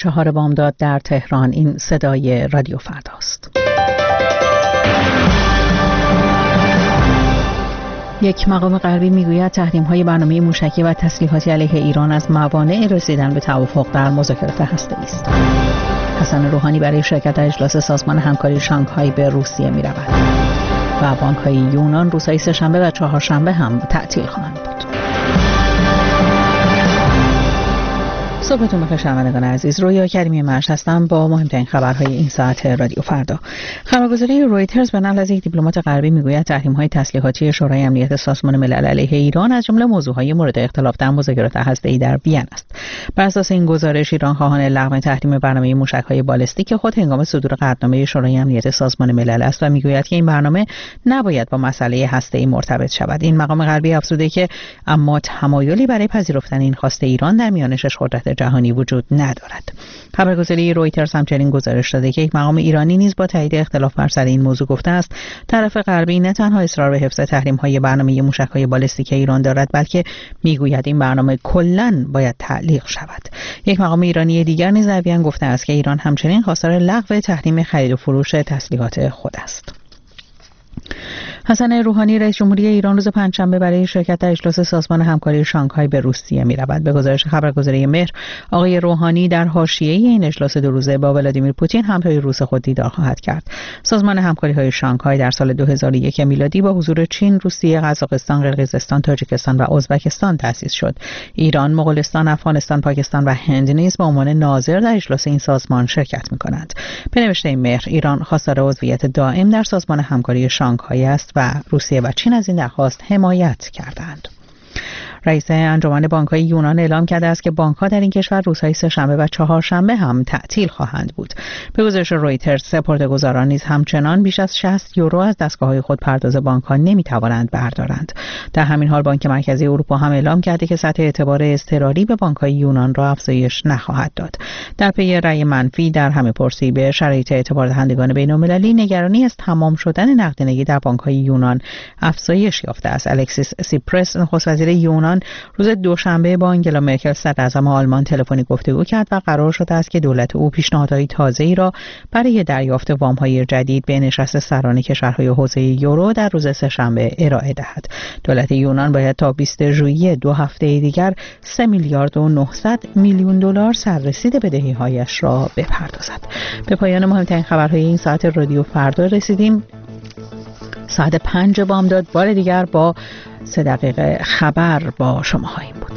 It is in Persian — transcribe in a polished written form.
4 بامداد در تهران. این صدای رادیو فرداست. یک مقام غربی میگوید تحریم‌های برنامه موشکی و تسلیحاتی علیه ایران از موانع رسیدن به توافق در مذاکرات هسته‌ای است. حسن روحانی برای شرکت در اجلاس سازمان همکاری شانگهای به روسیه می‌رود و بانک‌های یونان روزهای سه‌شنبه و چهارشنبه هم تعطیل خواهند بود. صبحتون بخیر شنوندگان عزیز. رویا کریمی مرش هستم با مهمترین خبرهای این ساعت رادیو فردا. خبرگزاری رویترز به نقل از یک دیپلمات غربی میگوید تحریم‌های تسلیحاتی شورای امنیت سازمان ملل علیه ایران از جمله موضوعهای مورد اختلاف در مذاکرات هسته‌ای در وین است. بر اساس این گزارش ایران خواهان لغو تحریم برنامه موشک‌های بالستیک خود هنگام صدور قطعنامه شورای امنیت سازمان ملل است و میگوید که این برنامه نباید با مسئله هسته‌ای مرتبط شود. این مقام غربی افزوده که اما تمایلی برای پذیرفتن این خواست ایران در میان شش قدرت جهانی وجود ندارد. خبرگزاری رویترز همچنین گزارش داده که یک مقام ایرانی نیز با تایید اختلاف بر سر این موضوع گفته است طرف غربی نه تنها اصرار به حفظ تحریم‌های برنامه موشک‌های بالستیک ایران دارد بلکه میگوید این برنامه کلاً باید تعلیق شود. یک مقام ایرانی دیگر نیز در وین گفته است که ایران همچنین خواستار لغو تحریم خرید و فروش تسلیحات خود است. حسن روحانی رئیس جمهوری ایران روز پنجشنبه برای شرکت در اجلاس سازمان همکاری شانگهای به روسیه می‌رود. به گزارش خبرگزاری مهر، آقای روحانی در حاشیه این اجلاس دو روزه با ولادیمیر پوتین همتای روس خود دیدار خواهد کرد. سازمان همکاری‌های شانگهای در سال 2001 میلادی با حضور چین، روسیه، قزاقستان، قرقیزستان، تاجیکستان و ازبکستان تأسیس شد. ایران، مغولستان، افغانستان، پاکستان و هند نیز به عنوان ناظر در اجلاس این سازمان شرکت می‌کنند. به نوشته مهر، ایران خواستار عضویت دائم در سازمان همکاری شانگهای است و روسیه و چین از این درخواست حمایت کردند. رئیس انجمن بانک‌های یونان اعلام کرده است که بانک‌ها در این کشور روزهای سه‌شنبه و چهارشنبه هم تعطیل خواهند بود. به گزارش رویترز، سپرده‌گذاران نیز همچنان بیش از 60 یورو از دستگاه‌های خود پرداز بانک‌ها نمی‌توانند بردارند. در همین حال بانک مرکزی اروپا هم اعلام کرده که سطح اعتبار اضطراری به بانک‌های یونان را افزایش نخواهد داد. در پی رأی منفی در همه پرسی به شرایط اعتبار دهندگان بین‌المللی، نگرانی از تمام شدن نقدینگی در بانک‌های یونان افزایش یافته است. الکسیس سیپرس، نخست وزیر یونان، روز دوشنبه با آنگلا مرکل صدراعظم آلمان تلفنی گفتگو کرد و قرار شده است که دولت او پیشنهادهای تازه‌ای را برای دریافت وام‌های جدید به نشست سران کشورهای حوزه یورو در روز سه‌شنبه ارائه دهد. دولت یونان باید تا 20 ژوئیه 2 هفته دیگر 3 میلیارد و 900 میلیون دلار سررسید بدهی‌هایش را بپردازد. به پایان مهمترین خبرهای این ساعت رادیو فردا رسیدیم. ساعت 5 بامداد بار دیگر با 3 دقیقه خبر با شما خواهیم بود.